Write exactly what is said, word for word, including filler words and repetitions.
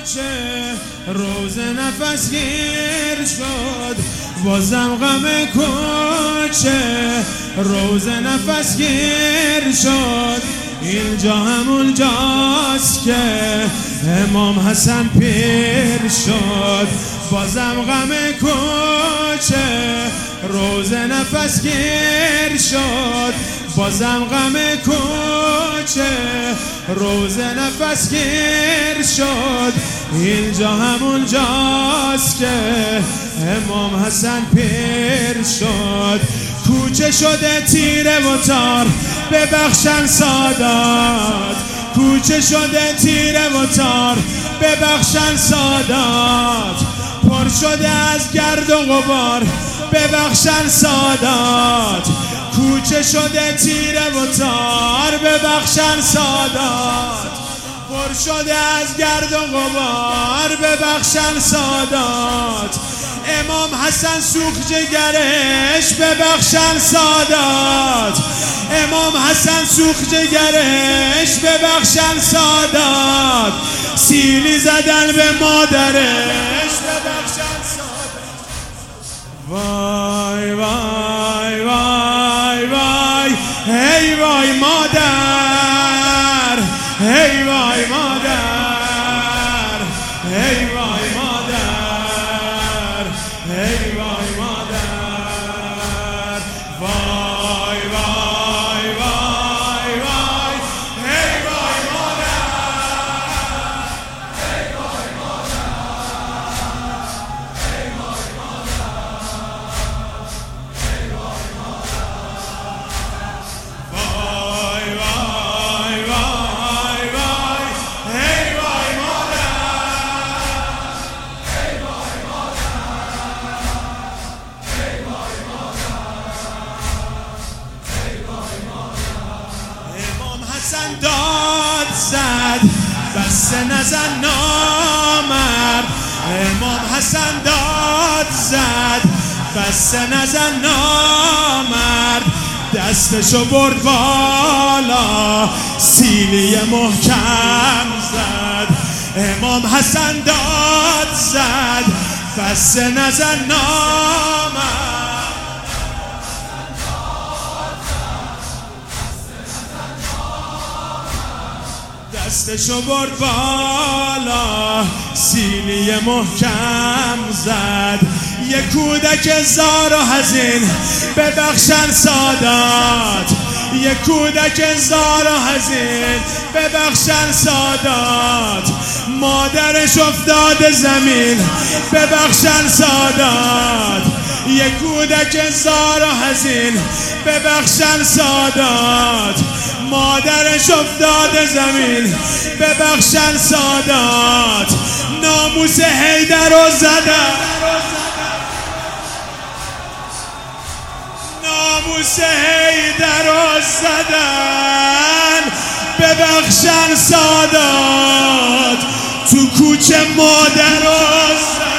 کوچه روز نفس گیر شد، بازم غم کوچه روز نفس گیر شد. اینجا همون جاست که امام حسن پیر شد، بازم غم کوچه روز نفس گیر شد، بازم غم کوچه روز نفس گیر شد. اینجا همون جاست که امام حسن پیر شد. کوچه شده تیره و تار ببخشن سادات، کوچه شده تیره و تار ببخشن سادات، پر شده از گرد و غبار ببخشن سادات، کوچه شده تیره و تار ببخشن سادات، پر شده از گرد و غبار ببخشن سادات. امام حسن سوخت جگرش ببخشن سادات، امام حسن سوخت جگرش ببخشن سادات، سیلی زدن به مادرش ببخشن سادات. وای وای وای وای هی وای مادر، هی وای مادر، هی وای مادر، هی وای مادر. وای وای وای وای هی وای مادر، هی وای مادر، هی وای مادر، هی وای مادر. وای وای وای وای هی وای حسن داد زد بس نزن نامرد، امام حسن داد زد بس نزن نامرد، دستشو برد بالا سیلی محکم زد. امام حسن داد زد بس نزن نامرد، دستشو برد بالا سیلی محکم زد. یه کودک زار و حزین ببخشن سادات، یه کودک زار و حزین ببخشن سادات، مادرش افتاده زمین ببخشن سادات، یه کودک زار و حزین ببخشن سادات، مادرش افتاده زمین ببخشن سادات. ناموس حیدر رو زدن، ناموس حیدر رو زدن ببخشن سادات، تو کوچه مادر رو زدن.